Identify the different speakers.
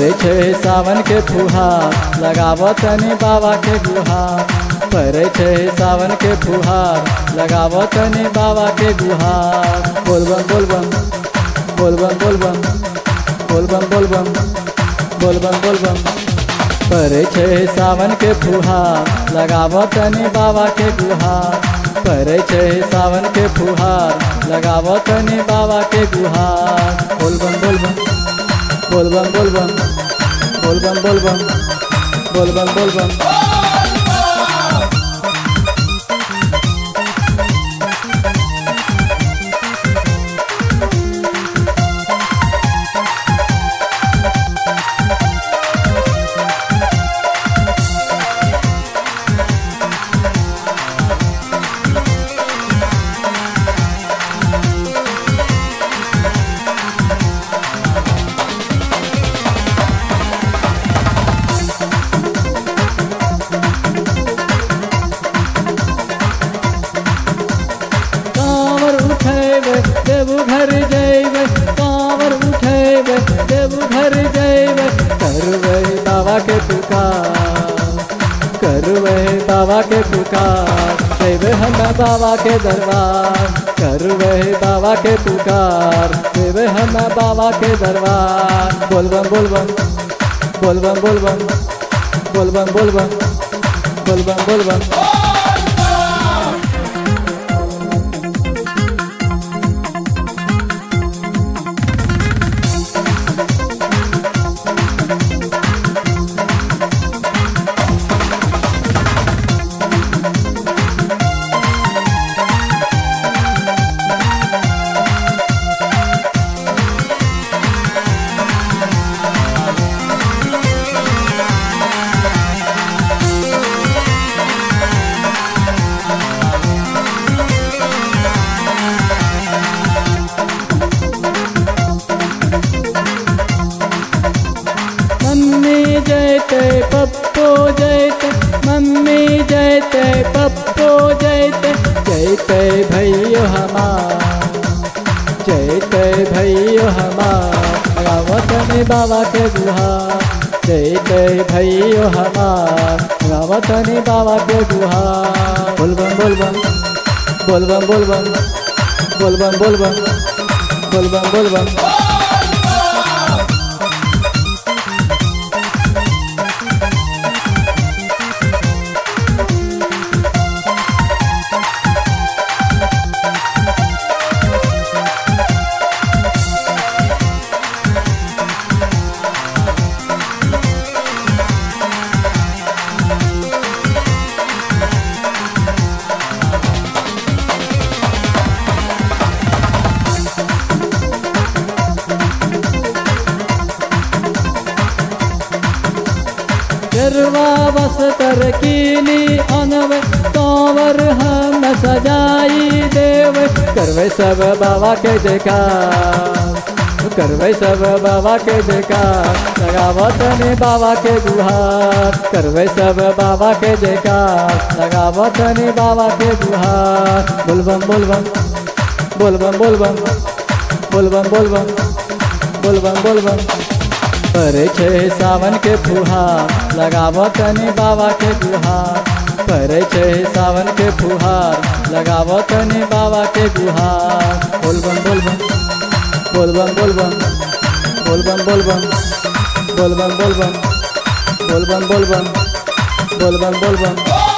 Speaker 1: परे छे सावन के फुहार लगावो तनी बाबा के गुहार। परे छे सावन के फुहार लगावो तनी बाबा के गुहार। बोलबम बोलबम बोलबम बोलबम बोलबम बोलबम बोलबम बोलबम। परे छे सावन के फुहार लगावो तनी बाबा के गुहार। परे छे सावन के फुहार लगावो तनी बाबा के गुहार। बोलबम बोलबम बोलबम बोलबम बोलबम बोलबम बोलबम बोलबम। देवघर जैबे कांवर उठेबे देवघर जैबे। करवे बाबा के पुकार करवे बाबा के पुकार। जैबे हम बाबा के दरबार करवे बाबा के पुकार। जैबे हम बाबा के दरबार। बोलबम बोलबम बोलबम बोलबम बोलबम बोलबम बोलबम बोलबम। मम्मी जैते पप्पो जैते मम्मी जैते पप्पो जैते। जैते भैयो हमार जैते भैयो हमार। लगावो तनी बाबा के गुहार। जैते भैयो हमार लगावो तनी बाबा के गुहार। बोलबम बोलबम बोलबम बोलबम बोलबम बोलबम बोलबम बोलबम। गरवा बस्तर कीनी अनवे कांवर हम सजाई देव। करवे सब बाबा के जयकार करवे सब बाबा के जयकार। लगावो तनी बाबा के गुहार करवे सब बाबा के जयकार। लगावो तनी बाबा के गुहार। बोलबम बोलबम बोलबम बोलबम बोलबम बोलबम बोलबम बोलबम। परे छे सावन के फुहार लगावो तनी बाबा के गुहार। परे छे सावन के फुहार लगावो तनी बाबा के गुहार। बोलबम बोलबम बोलबम बोलबम बोलबम बोलबम बोलबम बोलबम बोलबम बोलबम बोलबम बोलबम।